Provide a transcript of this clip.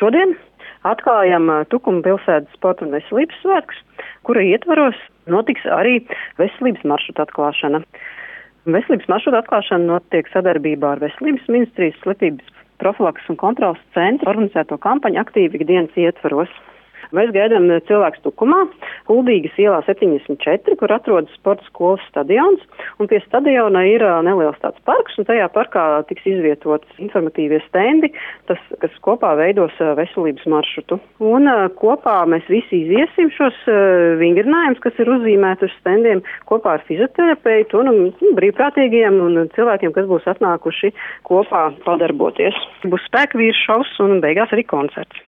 Šodien atklājam Tukuma pilsētas sporta un veselības svētkus, kura ietvaros notiks arī veselības maršruta atklāšana. Veselības maršruta atklāšana notiek sadarbībā ar Veselības ministrijas slimības profilakses un kontrolas centra organizēto kampaņu aktīvi ikdienas ietvaros. Mēs gaidām cilvēkus Tukumā, Kuldīgas ielā 74, kur atrodas sporta skolas stadions, un pie stadiona ir neliels tāds parks, un tajā parkā tiks izvietotas informatīvie stendi, kas kopā veidos veselības maršrutu. Un kopā mēs visi iziesim šos vingrinājumus, kas ir uzzīmēti uz stendiem, kopā ar fizioterapeitu un brīvprātīgiem un cilvēkiem, kas būs atnākuši kopā padarboties. Būs spēka vīru šovs un beigās arī koncerts.